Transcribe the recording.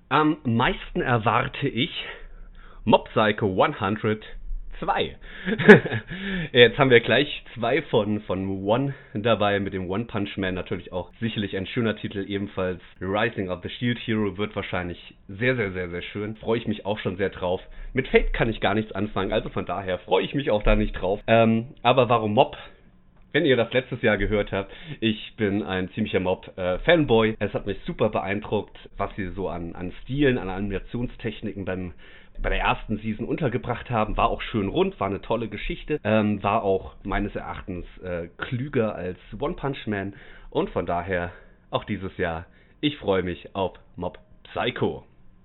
Am meisten erwarte ich Mob Psycho 102. Jetzt haben wir gleich zwei von One dabei, mit dem One Punch Man natürlich auch sicherlich ein schöner Titel, ebenfalls Rising of the Shield Hero wird wahrscheinlich sehr, sehr, sehr, sehr schön. Freue ich mich auch schon sehr drauf. Mit Fate kann ich gar nichts anfangen, also von daher freue ich mich auch da nicht drauf. Aber warum Mob? Wenn ihr das letztes Jahr gehört habt, ich bin ein ziemlicher Mob-Fanboy. Es hat mich super beeindruckt, was sie so an Stilen, an Animationstechniken bei der ersten Season untergebracht haben. War auch schön rund, war eine tolle Geschichte. War auch meines Erachtens klüger als One Punch Man. Und von daher auch dieses Jahr, ich freue mich auf Mob Psycho.